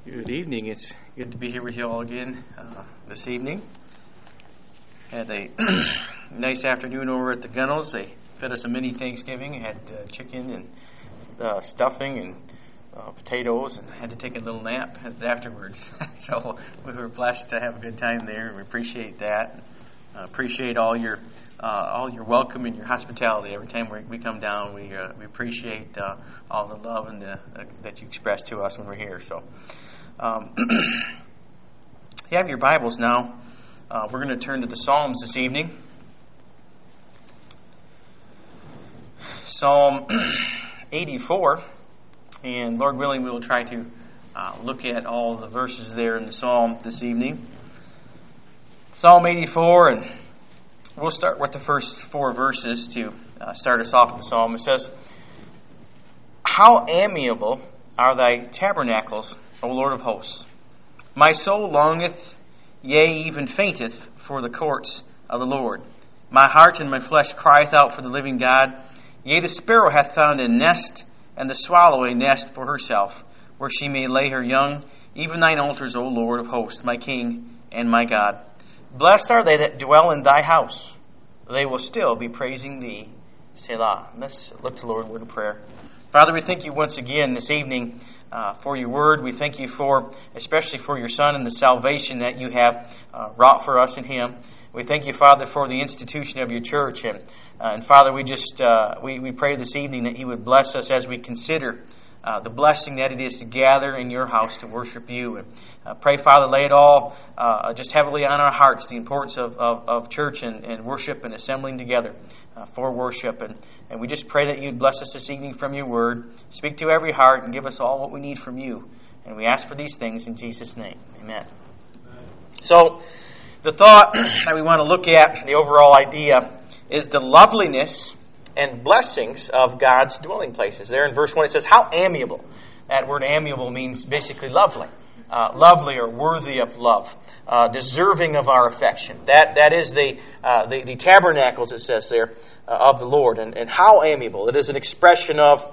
Good evening. It's good to be here with you all again this evening. Had a nice afternoon over at the Gunnels. They fed us a mini Thanksgiving. Had chicken and stuffing and potatoes, and had to take a little nap afterwards. So we were blessed to have a good time there, and we appreciate that. Appreciate all your welcome and your hospitality every time we come down. We appreciate all the love and that you express to us when we're here. So. You have your Bibles now. We're going to turn to the Psalms this evening. Psalm 84, and Lord willing, we will try to look at all the verses there in the Psalm this evening. Psalm 84, and we'll start with the first four verses to start us off with the Psalm. It says, "How amiable are thy tabernacles, O Lord of hosts! My soul longeth, yea, even fainteth, for the courts of the Lord. My heart and my flesh crieth out for the living God. Yea, the sparrow hath found a nest, and the swallow a nest for herself, where she may lay her young, even thine altars, O Lord of hosts, my King and my God. Blessed are they that dwell in thy house. They will still be praising thee. Selah." Let's look to the Lord in word of prayer. Father, we thank you once again this evening for your word. We thank you especially for your Son and the salvation that you have wrought for us in him. We thank you, Father, for the institution of your church. And Father, we pray this evening that you would bless us as we consider the blessing that it is to gather in your house to worship you. And pray, Father, lay it all just heavily on our hearts, the importance of church and worship and assembling together for worship. And we just pray that you'd bless us this evening from your word. Speak to every heart and give us all what we need from you. And we ask for these things in Jesus' name. Amen. So, the thought that we want to look at, the overall idea, is the loveliness and blessings of God's dwelling places. There in verse 1 it says, "How amiable." That word amiable means basically lovely. Lovely or worthy of love. Deserving of our affection. That is the tabernacles, it says there, of the Lord. And how amiable. It is an expression of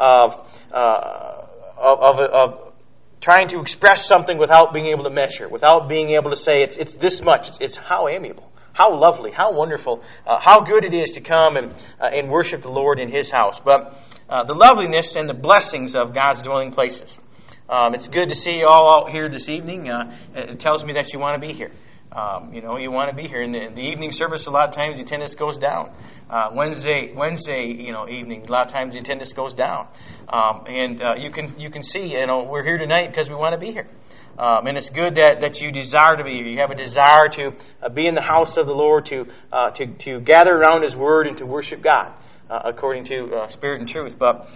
trying to express something without being able to measure, without being able to say it's this much. It's how amiable. How lovely, how wonderful, how good it is to come and worship the Lord in His house. But the loveliness and the blessings of God's dwelling places. It's good to see you all out here this evening. It tells me that you want to be here. You want to be here. In the evening service, a lot of times the attendance goes down. Wednesday, evening, a lot of times the attendance goes down. You can see, we're here tonight because we want to be here. And it's good that you desire to be here. You have a desire to be in the house of the Lord, to gather around His Word and to worship God according to spirit and truth. But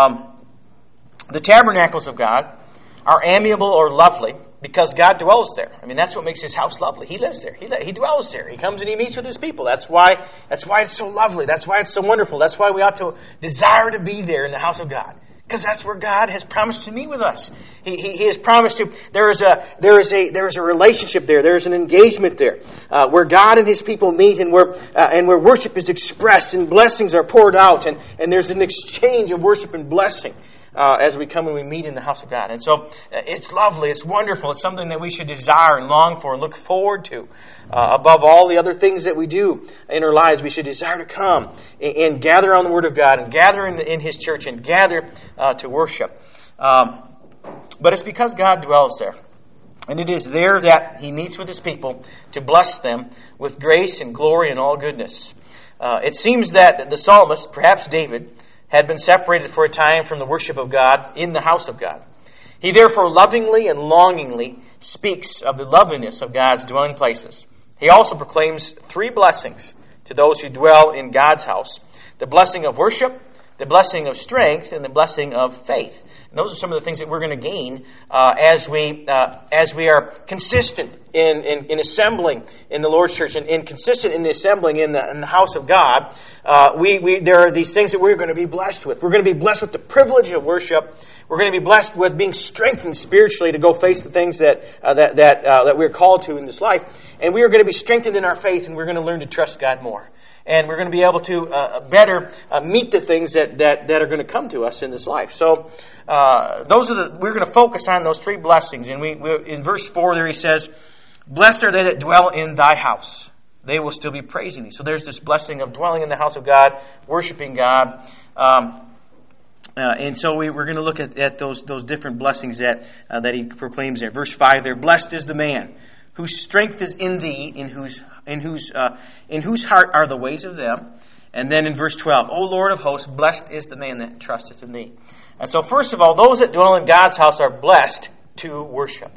the tabernacles of God are amiable or lovely because God dwells there. I mean, that's what makes His house lovely. He lives there. He dwells there. He comes and He meets with His people. That's why it's so lovely. That's why it's so wonderful. That's why we ought to desire to be there in the house of God. Because that's where God has promised to meet with us. He has promised to. There is a relationship there. There is an engagement there, where God and His people meet, and where worship is expressed and blessings are poured out, and there's an exchange of worship and blessing as we come and we meet in the house of God. And so it's lovely. It's wonderful. It's something that we should desire and long for and look forward to. Above all the other things that we do in our lives, we should desire to come and gather on the Word of God and gather in His church and gather to worship. But it's because God dwells there. And it is there that He meets with His people to bless them with grace and glory and all goodness. It seems that the psalmist, perhaps David, had been separated for a time from the worship of God in the house of God. He therefore lovingly and longingly speaks of the loveliness of God's dwelling places. He also proclaims three blessings to those who dwell in God's house: the blessing of worship, the blessing of strength, and the blessing of faith. And those are some of the things that we're going to gain as we are consistent in assembling in the Lord's church and consistent in assembling in the house of God. There are these things that we're going to be blessed with. We're going to be blessed with the privilege of worship. We're going to be blessed with being strengthened spiritually to go face the things that we're called to in this life. And we are going to be strengthened in our faith, and we're going to learn to trust God more. And we're going to be able to better meet the things that are going to come to us in this life. So we're going to focus on those three blessings. And we in verse 4 there he says, "Blessed are they that dwell in thy house. They will still be praising thee." So there's this blessing of dwelling in the house of God, worshiping God. And so we're going to look at those different blessings that he proclaims there. Verse 5 there, "Blessed is the man whose strength is in thee, in whose heart are the ways of them." And then in verse 12, "O Lord of hosts, blessed is the man that trusteth in thee." And so first of all, those that dwell in God's house are blessed to worship.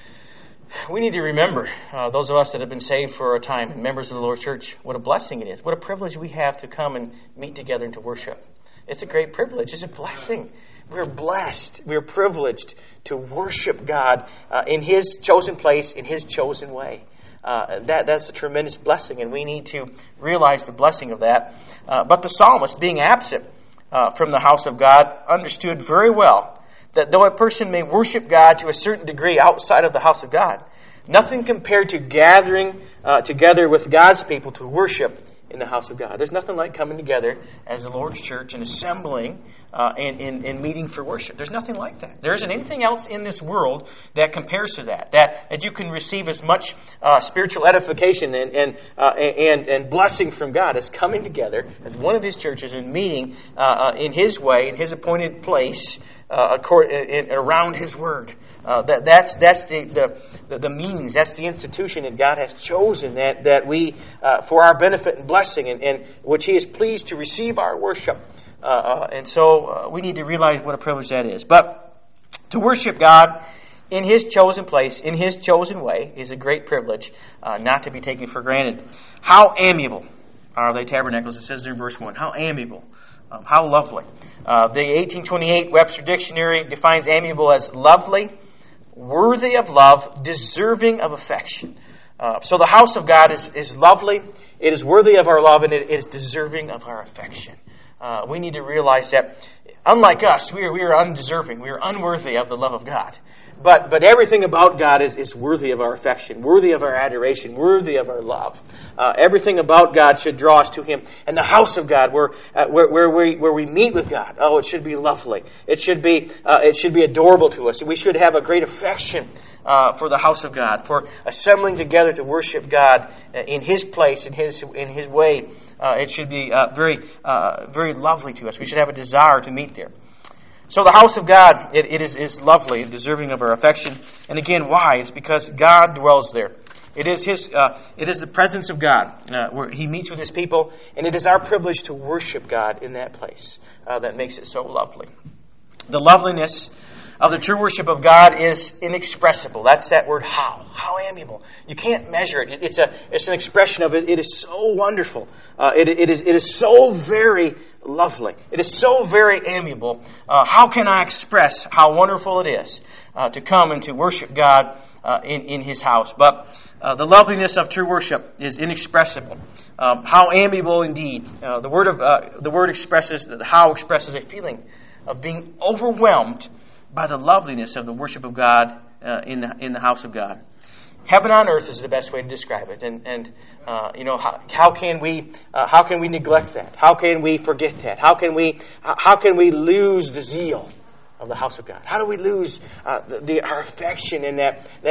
We need to remember, those of us that have been saved for a time and members of the Lord's church, what a blessing it is. What a privilege we have to come and meet together and to worship. It's a great privilege. It's a blessing. We're blessed. We're privileged to worship God in His chosen place, in His chosen way. That's a tremendous blessing, and we need to realize the blessing of that. But the psalmist, being absent from the house of God, understood very well that though a person may worship God to a certain degree outside of the house of God, nothing compared to gathering together with God's people to worship in the house of God. There's nothing like coming together as the Lord's church and assembling and meeting for worship. There's nothing like that. There isn't anything else in this world that compares to that you can receive as much spiritual edification and blessing from God as coming together as one of His churches and meeting in His way, in His appointed place, around His Word. That's the means, that's the institution that God has chosen that we for our benefit and blessing, and which He is pleased to receive our worship. And so we need to realize what a privilege that is. But to worship God in His chosen place, in His chosen way, is a great privilege, not to be taken for granted. How amiable are they tabernacles? It says there in verse 1. How amiable. How lovely. The 1828 Webster Dictionary defines amiable as lovely, worthy of love, deserving of affection. So the house of God is lovely, it is worthy of our love, and it is deserving of our affection. We need to realize that, unlike us, we are undeserving, we are unworthy of the love of God. But everything about God is worthy of our affection, worthy of our adoration, worthy of our love. Everything about God should draw us to Him. And the house of God, where we meet with God, it should be lovely. It should be adorable to us. We should have a great affection for the house of God, for assembling together to worship God in His place, in His way. It should be very lovely to us. We should have a desire to meet there. So the house of God, it is lovely, deserving of our affection. And again, why? It's because God dwells there. It is the presence of God where He meets with His people, and it is our privilege to worship God in that place that makes it so lovely. The loveliness of the true worship of God is inexpressible. That's that word how. How amiable. You can't measure it. It's an expression of it. It is so wonderful. It is so very lovely. It is so very amiable. How can I express how wonderful it is to come and to worship God in His house? But the loveliness of true worship is inexpressible. How amiable indeed. The word expresses, the how expresses a feeling of being overwhelmed by the loveliness of the worship of God in the house of God. Heaven on earth is the best way to describe it. And how can we neglect that? How can we forget that? How can we lose the zeal of the house of God? How do we lose our affection and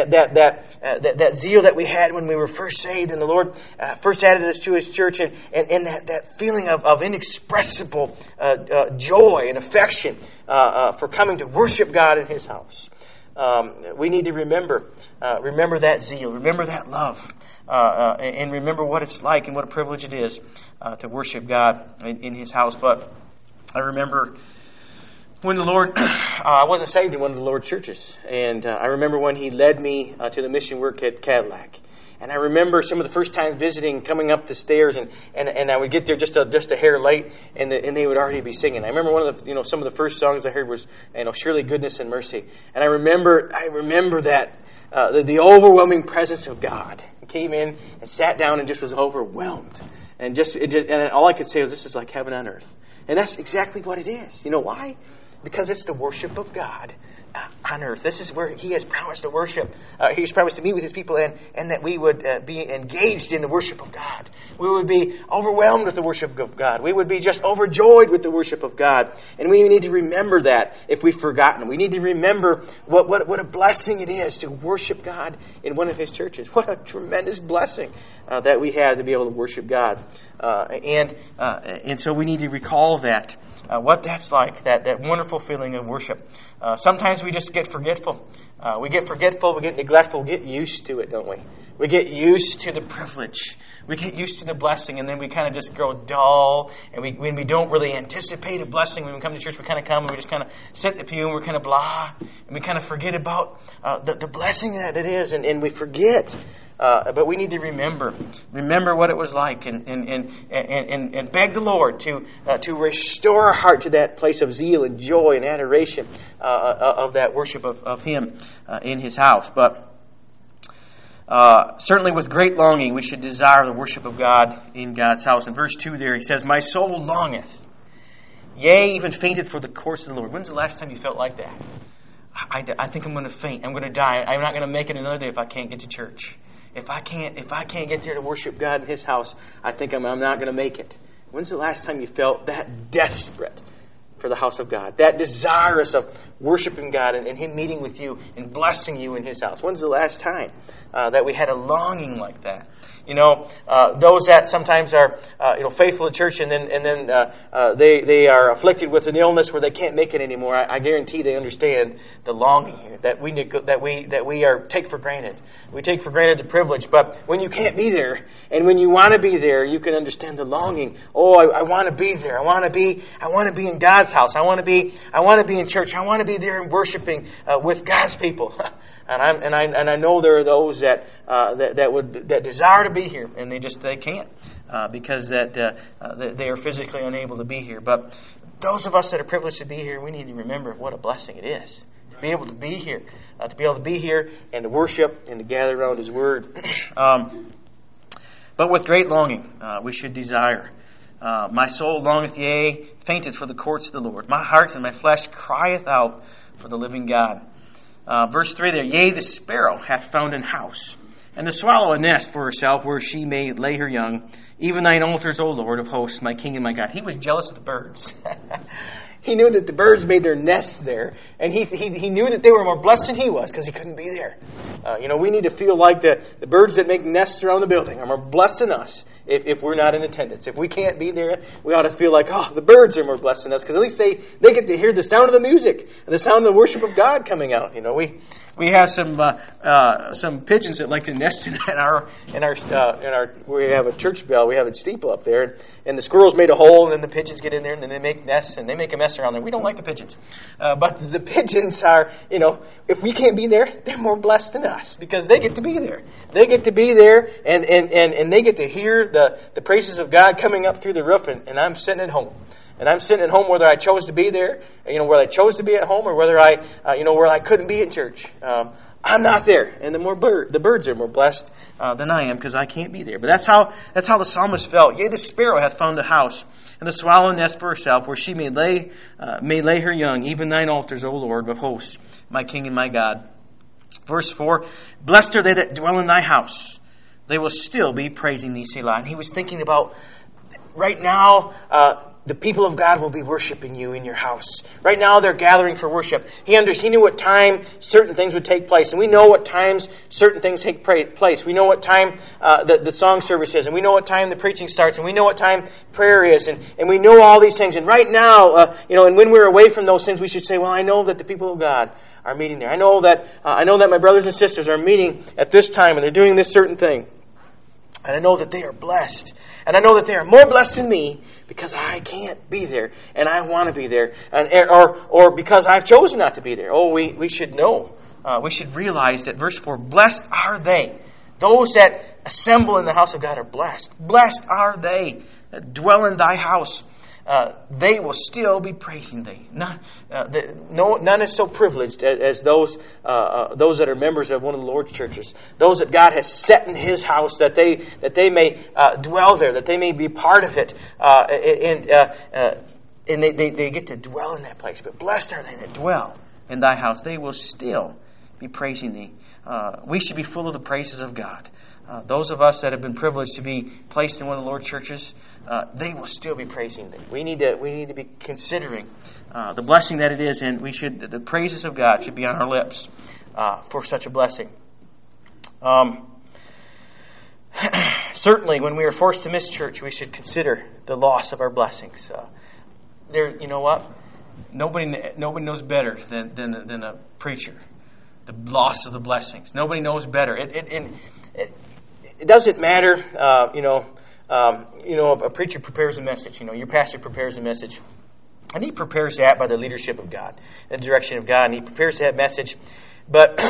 that zeal that we had when we were first saved and the Lord first added us to His church, and that feeling of inexpressible joy and affection for coming to worship God in His house? We need to remember that zeal, remember that love, and remember what it's like and what a privilege it is to worship God in His house. But I remember when the Lord, I wasn't saved in one of the Lord's churches, and I remember when He led me to the mission work at Cadillac. And I remember some of the first times visiting, coming up the stairs, and I would get there just a hair late, and they would already be singing. I remember one of the some of the first songs I heard was Surely Goodness and Mercy, and I remember that the overwhelming presence of God came in and sat down and just was overwhelmed, and all I could say was, this is like heaven on earth, and that's exactly what it is. You know why? Because it's the worship of God on earth. This is where He has promised to worship. He's promised to meet with His people, and that we would be engaged in the worship of God. We would be overwhelmed with the worship of God. We would be just overjoyed with the worship of God. And we need to remember that if we've forgotten. We need to remember what a blessing it is to worship God in one of His churches. What a tremendous blessing that we have to be able to worship God. And so we need to recall that. What that's like, that wonderful feeling of worship. Sometimes we just get forgetful. We get neglectful, we get used to it, don't we? We get used to the privilege. We get used to the blessing, and then we kind of just grow dull. And when we don't really anticipate a blessing, when we come to church, we kind of come and we just kind of sit in the pew and we're kind of blah. And we kind of forget about the blessing that it is, and we forget. But we need to remember what it was like, and beg the Lord to restore our heart to that place of zeal and joy and adoration of that worship of Him in His house. But certainly with great longing we should desire the worship of God in God's house. In verse 2 there He says, "My soul longeth, yea, even fainted for the courts of the Lord." When's the last time you felt like that? I think I'm going to faint. I'm going to die. I'm not going to make it another day if I can't get to church. If I can't get there to worship God in His house, I think I'm not going to make it. When's the last time you felt that desperate for the house of God? That desirous of worshiping God and Him meeting with you and blessing you in His house? When's the last time that we had a longing like that? Those that sometimes are faithful to church and then they are afflicted with an illness where they can't make it anymore. I guarantee they understand the longing that we take for granted. We take for granted the privilege, but when you can't be there and when you want to be there, you can understand the longing. Oh, I want to be there. I want to be in God's house. I want to be in church. I want to be there and worshiping with God's people. And I know there are those that desire to be here, and they can't because they are physically unable to be here. But those of us that are privileged to be here, we need to remember what a blessing it is to be able to be here, and to worship and to gather around His Word. But with great longing, we should desire. "My soul longeth, yea, fainteth for the courts of the Lord. My heart and my flesh crieth out for the living God." Verse 3 there, "Yea, the sparrow hath found an house, and the swallow a nest for herself, where she may lay her young. Even thine altars, O Lord of hosts, my King and my God." He was jealous of the birds. He knew that the birds made their nests there, and he knew that they were more blessed than he was because he couldn't be there. We need to feel like the birds that make nests around the building are more blessed than us if we're not in attendance. If we can't be there, we ought to feel like, oh, the birds are more blessed than us because at least they get to hear the sound of the music and the sound of the worship of God coming out. We have some pigeons that like to nest in our we have a church bell, we have a steeple up there, and the squirrels made a hole, and then the pigeons get in there, and then they make nests, and they make a mess around there. We don't like the pigeons, but the pigeons are, if we can't be there, they're more blessed than us because they get to be there. They get to be there, and they get to hear the praises of God coming up through the roof, and I'm sitting at home. And I'm sitting at home whether I chose to be there, whether I chose to be at home or whether where I couldn't be in church. I'm not there. And the birds are more blessed than I am because I can't be there. But that's how the psalmist felt. "Yea, the sparrow hath found a house, and the swallow a nest for herself, where she may lay her young. Even thine altars, O Lord of hosts, my King and my God." Verse 4, "Blessed are they that dwell in thy house. They will still be praising thee, Selah." And he was thinking about right now, the people of God will be worshiping you in your house. Right now they're gathering for worship. He knew what time certain things would take place. And we know what times certain things take place. We know what time the song service is. And we know what time the preaching starts. And we know what time prayer is. And we know all these things. And right now, and when we're away from those things, we should say, well, I know that the people of God are meeting there. I know that my brothers and sisters are meeting at this time and they're doing this certain thing. And I know that they are blessed. And I know that they are more blessed than me because I can't be there. And I want to be there. Or because I've chosen not to be there. Oh, we should know. We should realize that verse 4, "Blessed are they." Those that assemble in the house of God are blessed. Blessed are they that dwell in thy house. They will still be praising thee. None is so privileged as those that are members of one of the Lord's churches. Those that God has set in His house that they may dwell there, that they may be part of it, and they get to dwell in that place. But blessed are they that dwell in thy house, they will still be praising thee. We should be full of the praises of God. Those of us that have been privileged to be placed in one of the Lord's churches, they will still be praising thee. We need to be considering the blessing that it is, and the praises of God should be on our lips for such a blessing. Certainly, when we are forced to miss church, we should consider the loss of our blessings. You know what? Nobody knows better than a preacher. The loss of the blessings. Nobody knows better. It doesn't matter. A preacher prepares a message. Your pastor prepares a message, and he prepares that by the leadership of God, the direction of God, and he prepares that message. But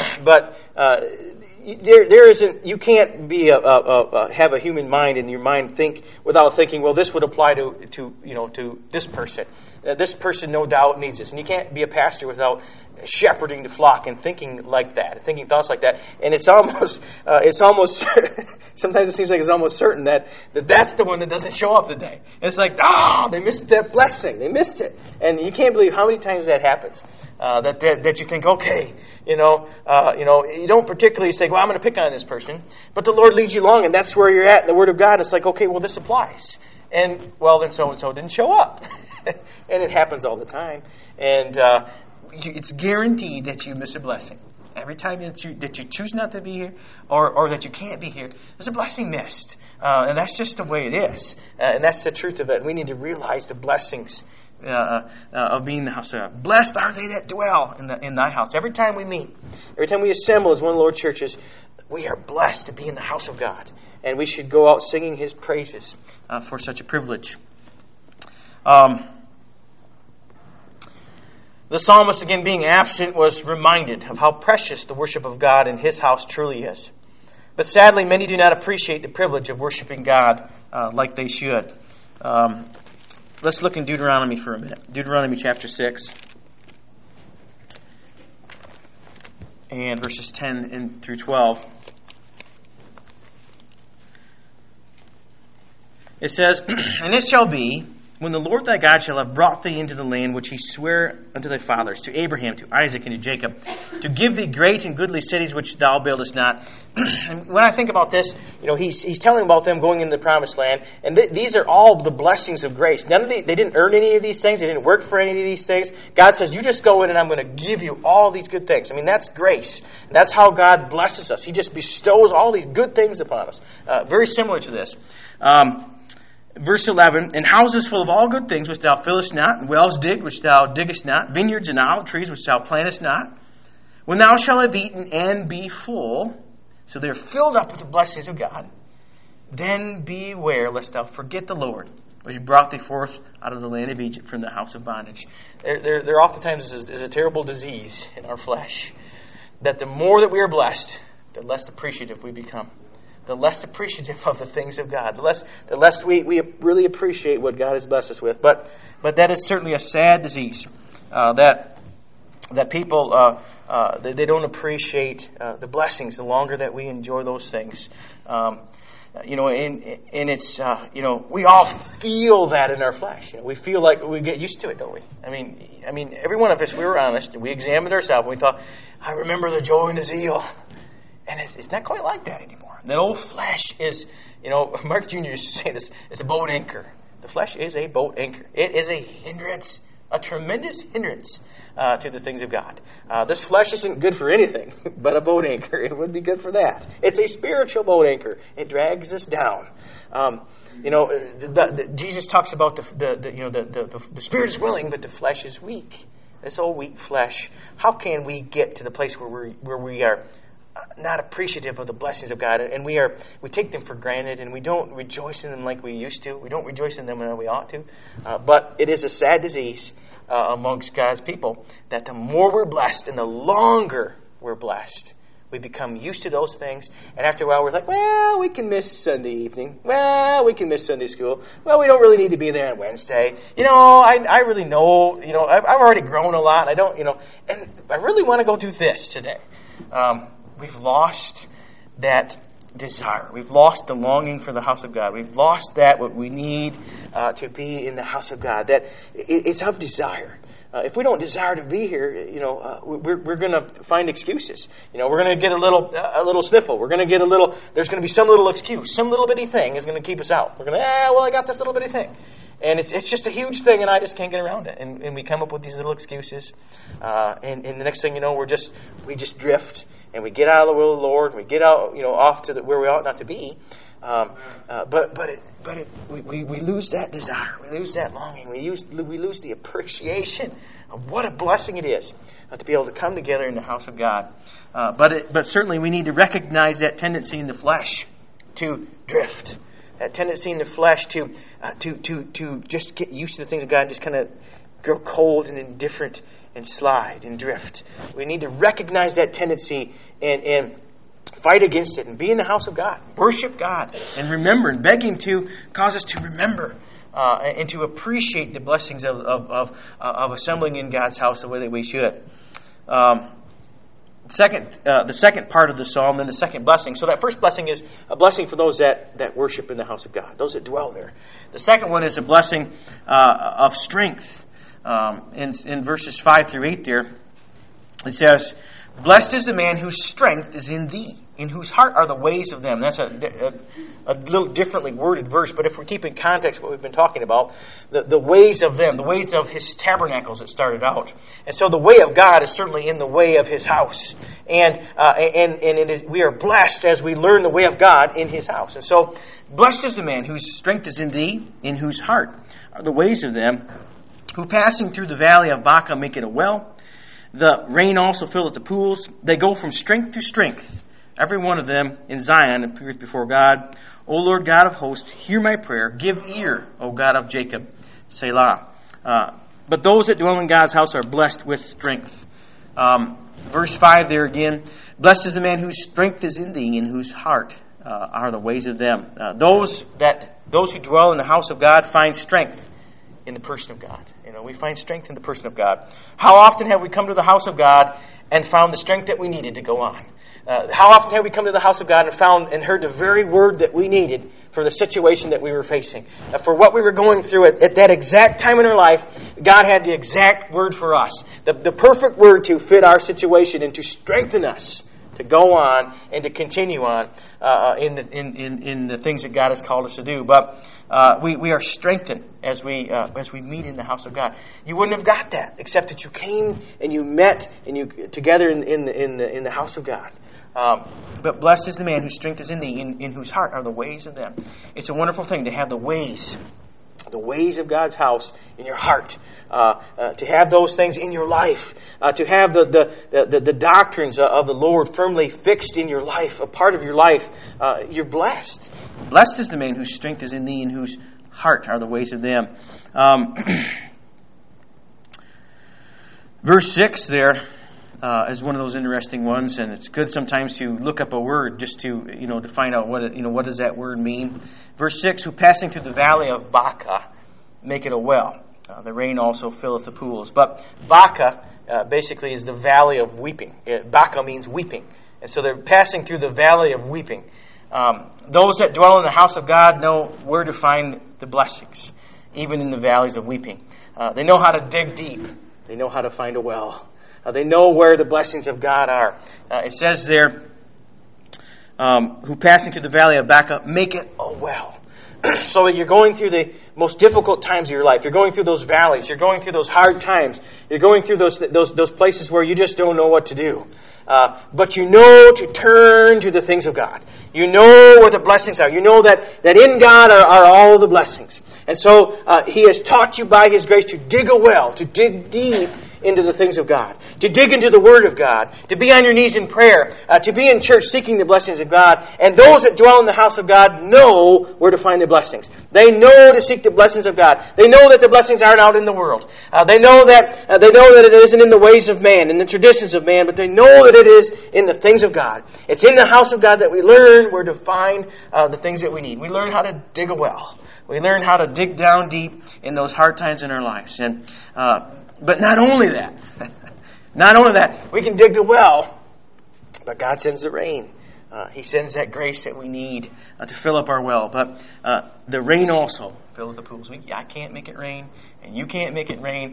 there isn't. You can't be have a human mind in your mind think without thinking. Well, this would apply to this person. This person no doubt needs this, and you can't be a pastor without shepherding the flock and thinking like that, thinking thoughts like that. And it's almost sometimes it seems like it's almost certain that's the one that doesn't show up today. It's like, they missed that blessing, they missed it, and you can't believe how many times that happens. That you think, okay, you don't particularly think, well, I'm going to pick on this person, but the Lord leads you along, and that's where you're at in the Word of God. It's like, okay, well, this applies, and well, then so and so didn't show up, and it happens all the time, and it's guaranteed that you miss a blessing. Every time that you choose not to be here, or that you can't be here, there's a blessing missed, and that's just the way it is, and that's the truth of it. We need to realize the blessings of being in the house of God. Blessed are they that dwell in thy house. Every time we meet, every time we assemble as one of the Lord's churches, we are blessed to be in the house of God, and we should go out singing His praises for such a privilege. The psalmist, again being absent, was reminded of how precious the worship of God in His house truly is. But sadly, many do not appreciate the privilege of worshiping God like they should. Let's look in Deuteronomy for a minute. Deuteronomy chapter 6 and verses 10 through 12. It says, "And it shall be, when the Lord thy God shall have brought thee into the land which He sware unto thy fathers, to Abraham, to Isaac, and to Jacob, to give thee great and goodly cities which thou buildest not." And when I think about this, he's telling about them going into the promised land, and these are all the blessings of grace. They didn't earn any of these things. They didn't work for any of these things. God says, you just go in and I'm going to give you all these good things. I mean, that's grace. That's how God blesses us. He just bestows all these good things upon us. Very similar to this. Verse 11, "And houses full of all good things which thou fillest not, and wells digged which thou diggest not, vineyards and olive trees which thou plantest not, when thou shalt have eaten and be full," so they're filled up with the blessings of God, "then beware lest thou forget the Lord, which brought thee forth out of the land of Egypt from the house of bondage." There oftentimes is a terrible disease in our flesh, that the more that we are blessed, the less appreciative we become. The less appreciative of the things of God, the less we really appreciate what God has blessed us with. But that is certainly a sad disease, that people they don't appreciate the blessings the longer that we enjoy those things. And it's we all feel that in our flesh. We feel like we get used to it, don't we? I mean, every one of us, we were honest and we examined ourselves and we thought, I remember the joy and the zeal, and it's not quite like that anymore. That old flesh is, Mark Jr. used to say this, it's a boat anchor. The flesh is a boat anchor. It is a hindrance, a tremendous hindrance to the things of God. This flesh isn't good for anything but a boat anchor. It would be good for that. It's a spiritual boat anchor. It drags us down. Jesus talks about the spirit is willing, but the flesh is weak. This old weak flesh. How can we get to the place where we are not appreciative of the blessings of God, and we take them for granted, and we don't rejoice in them like we used to. We don't rejoice in them when we ought to. But it is a sad disease amongst God's people that the more we're blessed and the longer we're blessed, we become used to those things, and after a while we're like, well, we can miss Sunday evening. Well, we can miss Sunday school. Well, we don't really need to be there on Wednesday. I really know, I've already grown a lot. I don't, and I really want to go do this today. We've lost that desire. We've lost the longing for the house of God. We've lost what we need to be in the house of God. That it's of desire. if we don't desire to be here, we're going to find excuses. We're going to get a little sniffle. We're going to get there's going to be some little excuse, some little bitty thing is going to keep us out. We're going to, I got this little bitty thing. And it's just a huge thing, and I just can't get around it. And we come up with these little excuses. And the next thing you know, we just drift, and we get out of the will of the Lord, and we get out, off to where we ought not to be. We lose that desire. We lose that longing. We lose the appreciation of what a blessing it is to be able to come together in the house of God. But certainly we need to recognize that tendency in the flesh to drift. That tendency in the flesh to just get used to the things of God and just kind of grow cold and indifferent and slide and drift. We need to recognize that tendency and fight against it and be in the house of God. Worship God and remember and beg Him to cause us to remember and to appreciate the blessings of assembling in God's house the way that we should. The second part of the psalm, then the second blessing. So that first blessing is a blessing for those that worship in the house of God, those that dwell there. The second one is a blessing of strength. In verses 5 through 8 there, it says, "Blessed is the man whose strength is in thee, in whose heart are the ways of them." That's a little differently worded verse, but if we keep in context what we've been talking about, the ways of them, the ways of His tabernacles, it started out. And so the way of God is certainly in the way of His house. And we are blessed as we learn the way of God in His house. And so, blessed is the man whose strength is in thee, in whose heart are the ways of them, who passing through the valley of Baca make it a well. The rain also filleth the pools. They go from strength to strength. Every one of them in Zion appeareth before God. O Lord God of hosts, hear my prayer. Give ear, O God of Jacob. Selah. But those that dwell in God's house are blessed with strength. Verse 5 there again. Blessed is the man whose strength is in thee, in whose heart are the ways of them. Those who dwell in the house of God find strength in the person of God. We find strength in the person of God. How often have we come to the house of God and found the strength that we needed to go on? How often have we come to the house of God and found and heard the very word that we needed for the situation that we were facing? For what we were going through at that exact time in our life, God had the exact word for us. The perfect word to fit our situation and to strengthen us to go on and to continue on in the things that God has called us to do. But we are strengthened as we meet in the house of God. You wouldn't have got that except that you came and you met and you together in the house of God. But blessed is the man whose strength is in thee, in whose heart are the ways of them. It's a wonderful thing to have the ways of God's house in your heart, to have those things in your life, to have the doctrines of the Lord firmly fixed in your life, a part of your life. You're blessed. Blessed is the man whose strength is in thee, in whose heart are the ways of them. Verse 6 there is one of those interesting ones, and it's good sometimes to look up a word just to to find out what does that word mean. Verse 6, who passing through the valley of Baca make it a well. The rain also filleth the pools. But Baca basically is the valley of weeping. Baca means weeping. And so they're passing through the valley of weeping. Those that dwell in the house of God know where to find the blessings, even in the valleys of weeping. They know how to dig deep. They know how to find a well. They know where the blessings of God are. It says there, who passing through the valley of Baca make it a well. So that you're going through the most difficult times of your life. You're going through those valleys. You're going through those hard times. You're going through those places where you just don't know what to do. But you know to turn to the things of God. You know where the blessings are. You know that in God are all the blessings. And so He has taught you by His grace to dig a well, to dig deep into the things of God, to dig into the Word of God, to be on your knees in prayer, to be in church seeking the blessings of God. And those that dwell in the house of God know where to find the blessings. They know to seek the blessings of God. They know that the blessings aren't out in the world. They know that it isn't in the ways of man, in the traditions of man, but they know that it is in the things of God. It's in the house of God that we learn where to find the things that we need. We learn how to dig a well. We learn how to dig down deep in those hard times in our lives. And but not only that, we can dig the well, but God sends the rain. He sends that grace that we need to fill up our well. But the rain also filleth the pools. I can't make it rain, and you can't make it rain.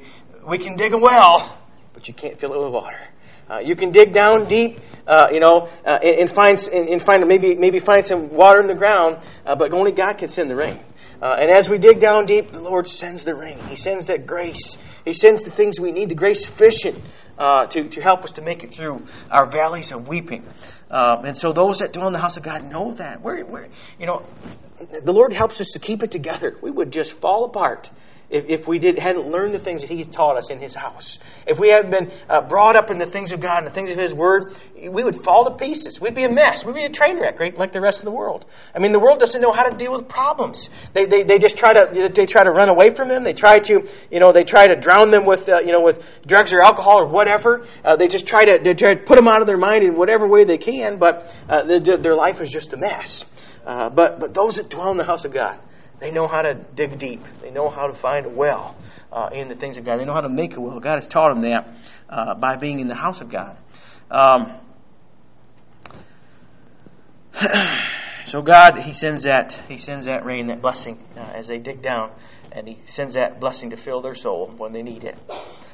we can dig a well, but you can't fill it with water. You can dig down deep, and find maybe find some water in the ground, but only God can send the rain. And as we dig down deep, the Lord sends the rain. He sends that grace. He sends the things we need, the grace sufficient to help us to make it through our valleys of weeping. And so those that dwell in the house of God know that. The Lord helps us to keep it together. We would just fall apart if we hadn't learned the things that He's taught us in His house. If we hadn't been brought up in the things of God and the things of His Word, we would fall to pieces. We'd be a mess. We'd be a train wreck, right? Like the rest of the world. I mean, the world doesn't know how to deal with problems. They just try to run away from them. They try to drown them with drugs or alcohol or whatever. They try to put them out of their mind in whatever way they can. But their life is just a mess. But those that dwell in the house of God, they know how to dig deep. They know how to find a well in the things of God. They know how to make a well. God has taught them that by being in the house of God. So God, He sends that rain, that blessing as they dig down, and He sends that blessing to fill their soul when they need it.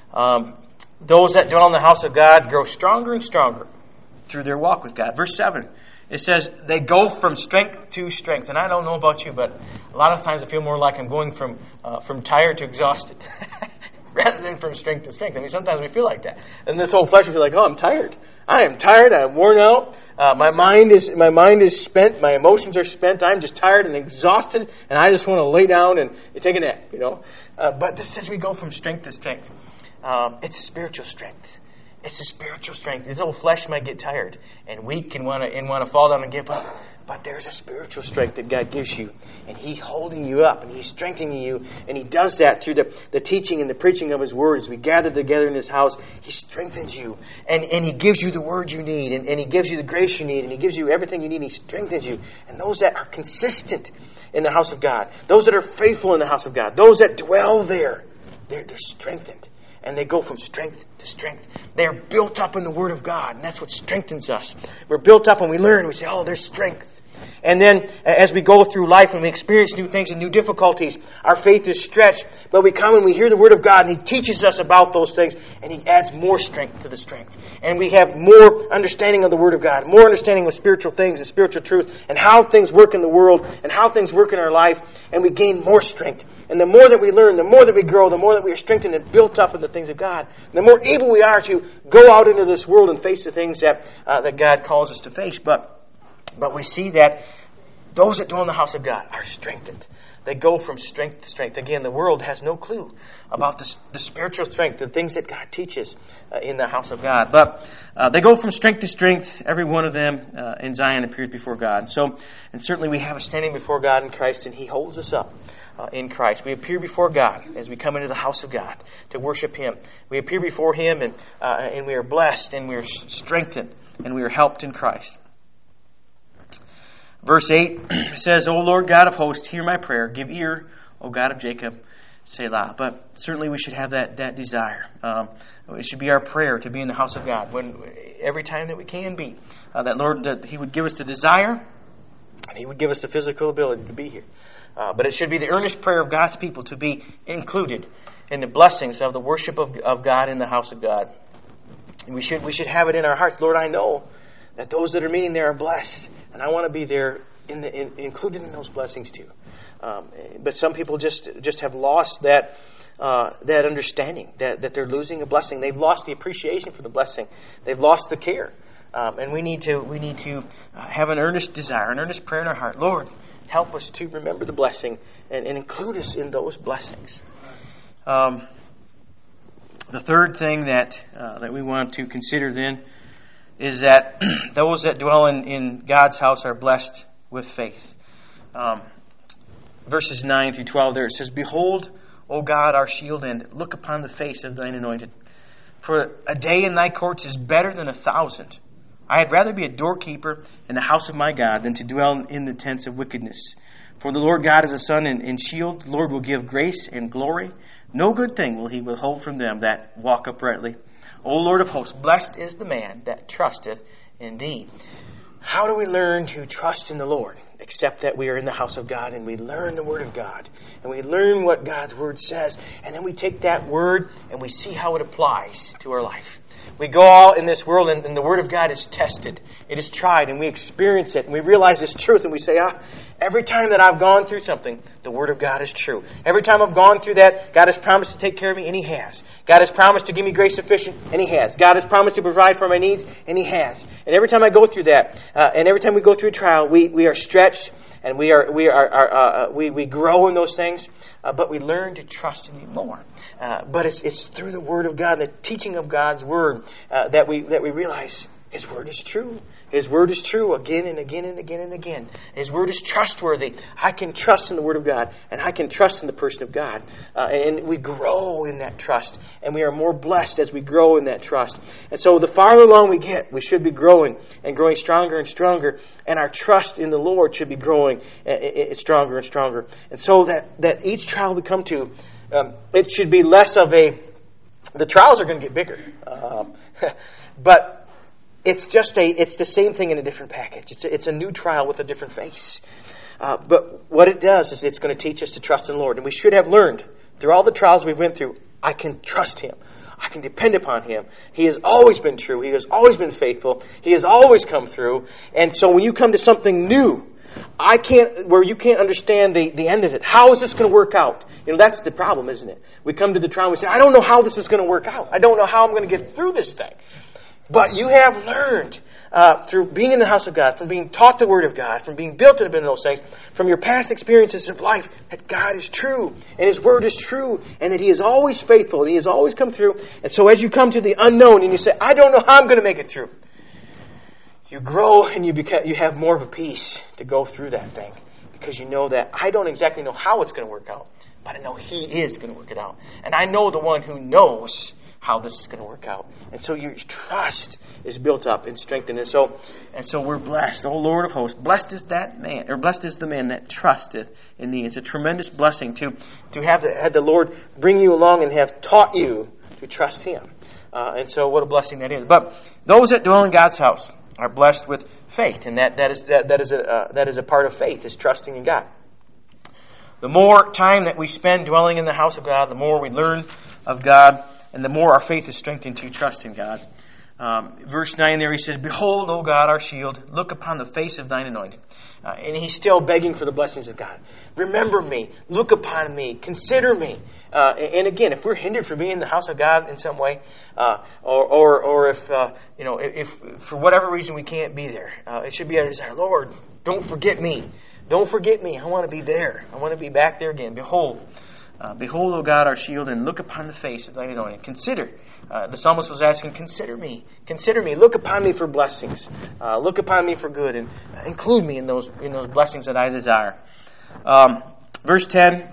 Those that dwell in the house of God grow stronger and stronger through their walk with God. Verse 7. It says they go from strength to strength. And I don't know about you, but a lot of times I feel more like I'm going from tired to exhausted rather than from strength to strength. I mean, sometimes we feel like that. And this whole flesh, we feel like, oh, I'm tired. I am tired. I'm worn out. My mind is spent. My emotions are spent. I'm just tired and exhausted, and I just want to lay down and take a nap. But this says we go from strength to strength. It's a spiritual strength. It's a spiritual strength. This old flesh might get tired and weak and want to fall down and give up. But there's a spiritual strength that God gives you. And He's holding you up and He's strengthening you. And He does that through the teaching and the preaching of His Word. As we gather together in His house, He strengthens you. And He gives you the Word you need. And He gives you the grace you need. And He gives you everything you need. And He strengthens you. And those that are consistent in the house of God, those that are faithful in the house of God, those that dwell there, they're strengthened. And they go from strength to strength. They are built up in the Word of God. And that's what strengthens us. We're built up and we learn. We say, oh, there's strength. And then as we go through life and we experience new things and new difficulties, our faith is stretched. But we come and we hear the Word of God and He teaches us about those things. And He adds more strength to the strength. And we have more understanding of the Word of God. More understanding of spiritual things and spiritual truth. And how things work in the world. And how things work in our life. And we gain more strength. And the more that we learn, the more that we grow, the more that we are strengthened and built up in the things of God, the more able we are to go out into this world and face the things that God calls us to face. But we see that those that dwell in the house of God are strengthened. They go from strength to strength. Again, the world has no clue about the spiritual strength, the things that God teaches in the house of God. But they go from strength to strength. Every one of them in Zion appears before God. And certainly we have a standing before God in Christ, and He holds us up in Christ. We appear before God as we come into the house of God to worship Him. We appear before Him, and we are blessed, and we are strengthened, and we are helped in Christ. Verse 8 says, O Lord God of hosts, hear my prayer. Give ear, O God of Jacob, Selah. But certainly we should have that desire. It should be our prayer to be in the house of God every time that we can be. That He would give us the desire, and He would give us the physical ability to be here. But it should be the earnest prayer of God's people to be included in the blessings of the worship of God in the house of God. And we should have it in our hearts. Lord, I know that those that are meeting there are blessed. And I want to be there included in those blessings too. But some people just have lost that understanding that they're losing a blessing. They've lost the appreciation for the blessing. They've lost the care. And we need to have an earnest desire, an earnest prayer in our heart. Lord, help us to remember the blessing and include us in those blessings. The third thing that we want to consider then is that those that dwell in God's house are blessed with faith. Verses 9 through 12 there, it says, Behold, O God, our shield, and look upon the face of thine anointed. For a day in thy courts is better than 1,000. I had rather be a doorkeeper in the house of my God than to dwell in the tents of wickedness. For the Lord God is a sun and shield. The Lord will give grace and glory. No good thing will He withhold from them that walk uprightly. O Lord of hosts, blessed is the man that trusteth in Thee. How do we learn to trust in the Lord? except that we are in the house of God and we learn the Word of God. And we learn what God's Word says. And then we take that Word and we see how it applies to our life. We go out in this world and the Word of God is tested. It is tried and we experience it and we realize this truth and we say, every time that I've gone through something, the Word of God is true. Every time I've gone through that, God has promised to take care of me, and He has. God has promised to give me grace sufficient, and He has. God has promised to provide for my needs, and He has. And every time I go through that, and every time we go through a trial, we are stretched, and we grow in those things, but we learn to trust in Him more. But it's through the Word of God, the teaching of God's Word, that we realize His Word is true. His Word is true again and again and again and again. His Word is trustworthy. I can trust in the Word of God, and I can trust in the person of God. And we grow in that trust, and we are more blessed as we grow in that trust. And so the farther along we get, we should be growing and growing stronger and stronger, and our trust in the Lord should be growing stronger and stronger. And so that each trial we come to, it should be less of the trials are going to get bigger. But it's the same thing in a different package. It's a new trial with a different face. But what it does is it's going to teach us to trust in the Lord. And we should have learned through all the trials we went through, I can trust Him. I can depend upon Him. He has always been true. He has always been faithful. He has always come through. And so when you come to something new, where you can't understand the end of it. How is this going to work out? That's the problem, isn't it? We come to the trial and we say, I don't know how this is going to work out. I don't know how I'm going to get through this thing. But you have learned through being in the house of God, from being taught the Word of God, from being built up in those things, from your past experiences of life, that God is true, and His Word is true, and that He is always faithful, and He has always come through. And so as you come to the unknown, and you say, I don't know how I'm going to make it through, you grow and you have more of a peace to go through that thing, because you know that I don't exactly know how it's going to work out, but I know He is going to work it out. And I know the one who knows how this is going to work out. And so your trust is built up and strengthened. And so we're blessed. Oh Lord of hosts, blessed is the man that trusteth in Thee. It's a tremendous blessing to have the Lord bring you along and have taught you to trust Him. And so what a blessing that is. But those that dwell in God's house are blessed with faith, and that is a part of faith, is trusting in God. The more time that we spend dwelling in the house of God, the more we learn of God, and the more our faith is strengthened to trust in God. Verse 9 there, he says, Behold, O God, our shield, look upon the face of Thine anointed. And he's still begging for the blessings of God. Remember me, look upon me, consider me. And again, if we're hindered from being in the house of God in some way, or if for whatever reason we can't be there, it should be our desire, Lord, don't forget me. Don't forget me. I want to be there. I want to be back there again. Behold, O God, our shield, and look upon the face of Thine anointed. Consider. The psalmist was asking, consider me. Consider me. Look upon me for blessings. Look upon me for good, and include me in those blessings that I desire. Verse 10.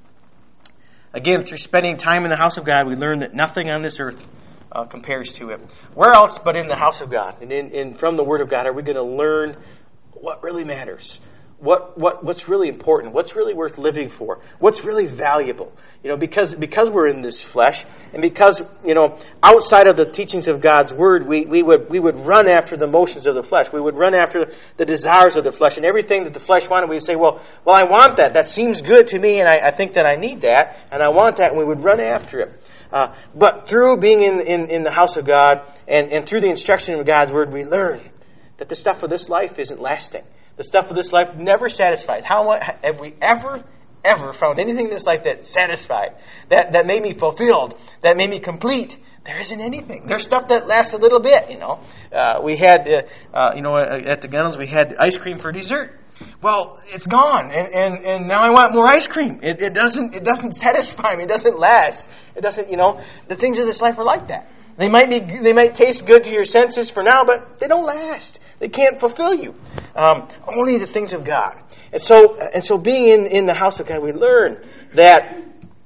Again, through spending time in the house of God, we learn that nothing on this earth compares to it. Where else but in the house of God and from the Word of God are we going to learn what really matters? What's really important? What's really worth living for? What's really valuable? Because we're in this flesh, and because outside of the teachings of God's Word, we would run after the motions of the flesh. We would run after the desires of the flesh, and everything that the flesh wanted. We'd say, well, I want that. That seems good to me, and I think that I need that, and I want that, and we would run after it. But through being in the house of God and through the instruction of God's Word, we learn that the stuff of this life isn't lasting. The stuff of this life never satisfies. How much have we ever found anything in this life that satisfied, that made me fulfilled, that made me complete? There isn't anything. There's stuff that lasts a little bit. We had, at the Gunnels, we had ice cream for dessert. Well, it's gone, and now I want more ice cream. It doesn't satisfy me. It doesn't last. It doesn't. The things of this life are like that. They might taste good to your senses for now, but they don't last. They can't fulfill you. Only the things of God. And so being in the house of God, we learn that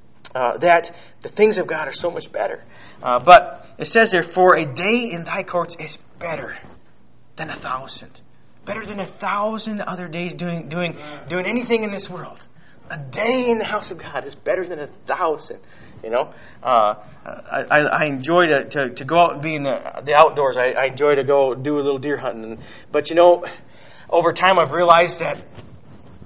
the things of God are so much better. But it says there, for a day in Thy courts is better than 1,000. Better than 1,000 other days doing anything in this world. A day in the house of God is better than 1,000. I enjoy to go out and be in the outdoors. I enjoy to go do a little deer hunting. But over time I've realized that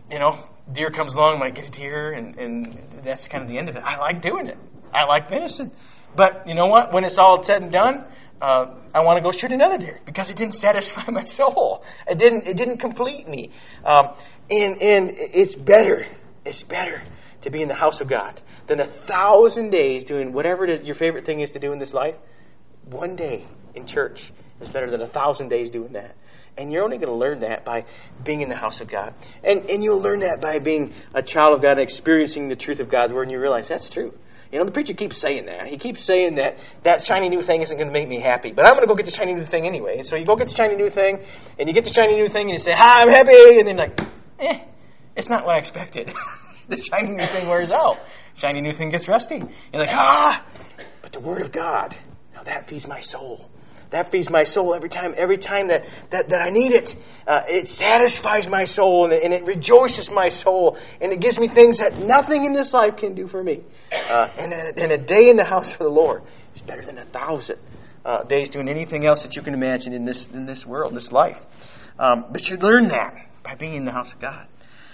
deer comes along, might get a deer, and that's kind of the end of it. I like doing it. I like venison. But you know what? When it's all said and done, I want to go shoot another deer because it didn't satisfy my soul. It didn't complete me. And it's better. It's better to be in the house of God than 1,000 days doing whatever it is your favorite thing is to do in this life. One day in church is better than 1,000 days doing that. And you're only going to learn that by being in the house of God. And you'll learn that by being a child of God and experiencing the truth of God's word, and you realize that's true. The preacher keeps saying that. He keeps saying that shiny new thing isn't going to make me happy. But I'm going to go get the shiny new thing anyway. And so you go get the shiny new thing, and you get the shiny new thing, and you say, hi, I'm happy. And then it's not what I expected. The shiny new thing wears out. Shiny new thing gets rusty. You're like, but the word of God, now that feeds my soul. That feeds my soul every time that I need it. It satisfies my soul and it rejoices my soul. And it gives me things that nothing in this life can do for me. And a day in the house of the Lord is better than 1,000 days doing anything else that you can imagine in this world, this life. But you learn that by being in the house of God.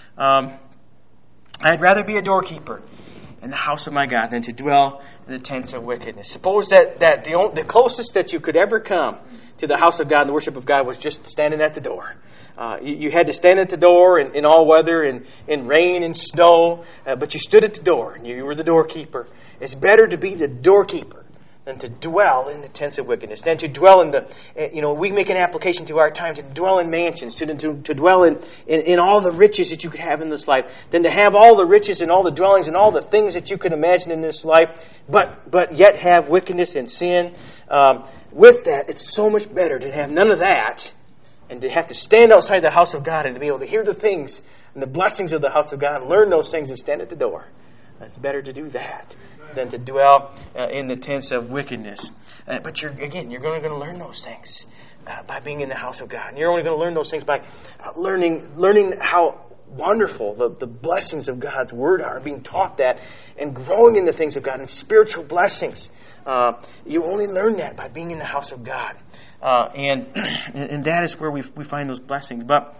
I'd rather be a doorkeeper in the house of my God than to dwell in the tents of wickedness. Suppose that the closest that you could ever come to the house of God and the worship of God was just standing at the door. You had to stand at the door in all weather, in rain and snow, but you stood at the door and you were the doorkeeper. It's better to be the doorkeeper than to dwell in the tents of wickedness, than to dwell in we make an application to our times to dwell in mansions, to dwell in all the riches that you could have in this life, than to have all the riches and all the dwellings and all the things that you could imagine in this life, but yet have wickedness and sin. With that, it's so much better to have none of that and to have to stand outside the house of God and to be able to hear the things and the blessings of the house of God and learn those things and stand at the door. It's better to do that than to dwell in the tents of wickedness. But you're only going to learn those things by being in the house of God. And you're only going to learn those things by learning how wonderful the blessings of God's Word are, being taught that and growing in the things of God and spiritual blessings. You only learn that by being in the house of God. And that is where we find those blessings. But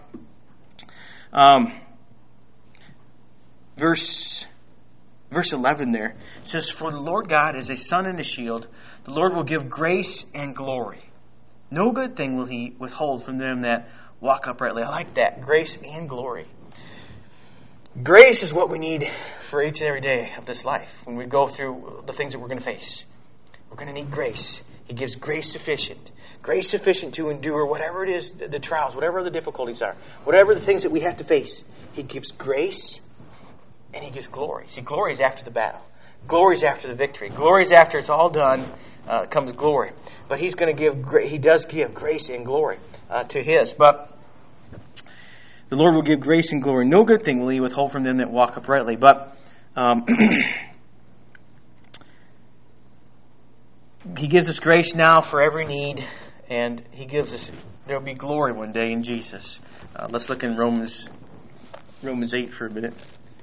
Verse 11 there says, for the Lord God is a sun and a shield. The Lord will give grace and glory. No good thing will He withhold from them that walk uprightly. I like that. Grace and glory. Grace is what we need for each and every day of this life. When we go through the things that we're going to face, we're going to need grace. He gives grace sufficient. Grace sufficient to endure whatever it is, the trials, whatever the difficulties are, whatever the things that we have to face. He gives grace. And He gives glory. See, glory is after the battle. Glory is after the victory. Glory is after it's all done. Comes glory. But He does give grace and glory to His. But the Lord will give grace and glory. No good thing will He withhold from them that walk uprightly. But He gives us grace now for every need, and He gives us. There will be glory one day in Jesus. Let's look in Romans 8 for a minute.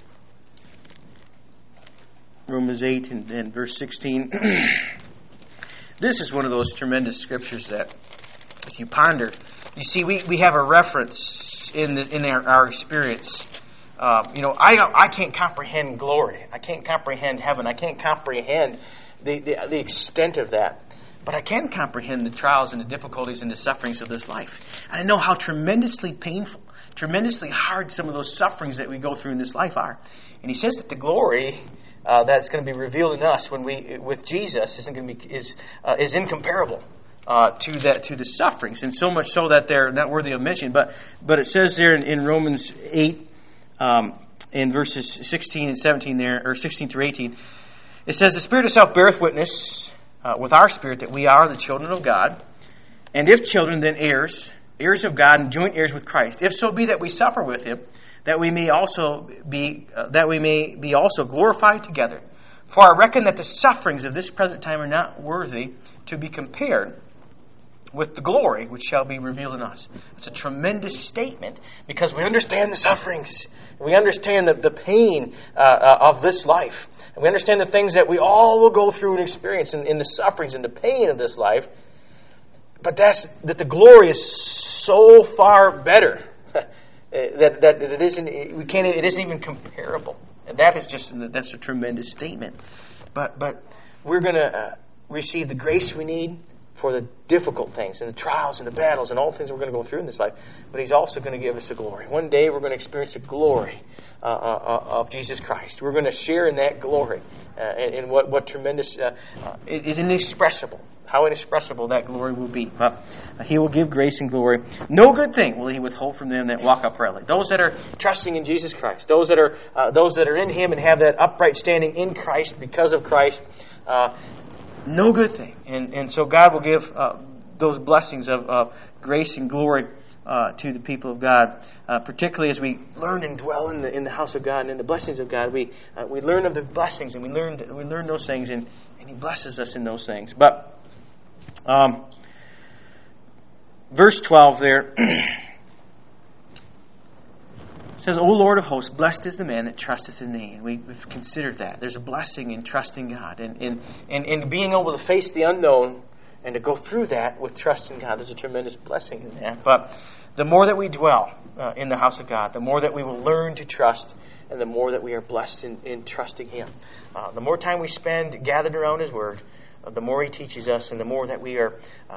Romans 8 and verse 16. This is one of those tremendous scriptures that, if you ponder, you see, we have a reference in our experience. I can't comprehend glory. I can't comprehend heaven. I can't comprehend the extent of that. But I can comprehend the trials and the difficulties and the sufferings of this life. And I know how tremendously painful, tremendously hard some of those sufferings that we go through in this life are. And He says that the glory that's going to be revealed in us when with Jesus is incomparable to the sufferings, and so much so that they're not worthy of mention. But it says there in Romans 8, in verses 16 and 17 there, or 16 through 18, it says, the Spirit itself beareth witness with our spirit that we are the children of God, and if children, then heirs of God, and joint heirs with Christ. If so be that we suffer with Him, that we may be also glorified together. For I reckon that the sufferings of this present time are not worthy to be compared with the glory which shall be revealed in us. It's a tremendous statement because we understand the sufferings. We understand the pain of this life. And we understand the things that we all will go through and experience in the sufferings and the pain of this life. But that the glory is so far better that it isn't. We can't. It isn't even comparable. And that's a tremendous statement. But we're going to receive the grace we need for the difficult things and the trials and the battles and all the things we're going to go through in this life. But He's also going to give us the glory. One day we're going to experience the glory of Jesus Christ. We're going to share in that glory. And what tremendous, is inexpressible. How inexpressible that glory will be. But He will give grace and glory. No good thing will He withhold from them that walk uprightly. Those that are trusting in Jesus Christ. Those that are in Him and have that upright standing in Christ because of Christ. No good thing. And so God will give those blessings of grace and glory to the people of God, particularly as we learn and dwell in the house of God and in the blessings of God. We learn of the blessings and we learn those things, and He blesses us in those things. But verse 12 there says, O Lord of hosts, blessed is the man that trusteth in Thee. And we've considered that. There's a blessing in trusting God. And being able to face the unknown and to go through that with trust in God. There's a tremendous blessing in that. But the more that we dwell in the house of God, the more that we will learn to trust, and the more that we are blessed in trusting Him. The more time we spend gathered around His Word, the more He teaches us, and the more that we are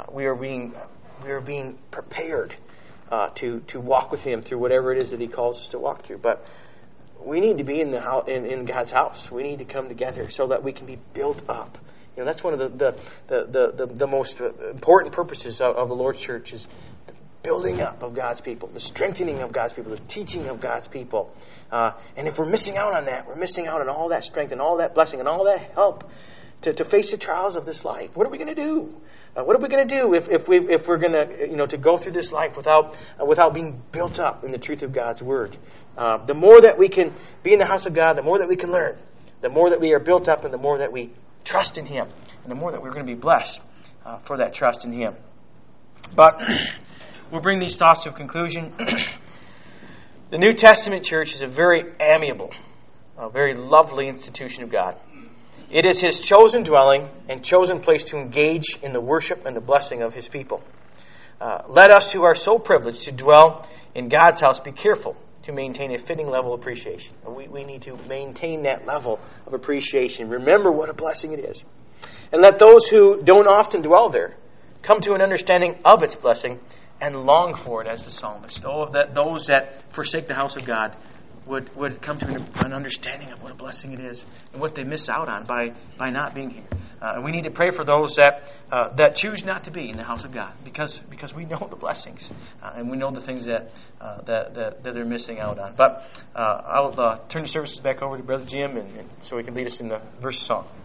being prepared to walk with Him through whatever it is that He calls us to walk through. But we need to be in God's house. We need to come together so that we can be built up. That's one of the most important purposes of the Lord's church, is the building up of God's people, the strengthening of God's people, the teaching of God's people. And if we're missing out on that, we're missing out on all that strength and all that blessing and all that help to face the trials of this life. What are we going to do? What are we going to do if we're going to to go through this life without being built up in the truth of God's Word? The more that we can be in the house of God, the more that we can learn, the more that we are built up, and the more that we trust in Him, and the more that we're going to be blessed for that trust in Him. But we'll bring these thoughts to a conclusion. The New Testament church is a very amiable, a very lovely institution of God. It is His chosen dwelling and chosen place to engage in the worship and the blessing of His people. Let us who are so privileged to dwell in God's house be careful to maintain a fitting level of appreciation. We need to maintain that level of appreciation. Remember what a blessing it is. And let those who don't often dwell there come to an understanding of its blessing and long for it as the psalmist. Oh, that those that forsake the house of God would come to an understanding of what a blessing it is and what they miss out on by not being here. And we need to pray for those that choose not to be in the house of God, because we know the blessings and we know the things that they're missing out on. But I'll turn the services back over to Brother Jim, and so he can lead us in the verse song.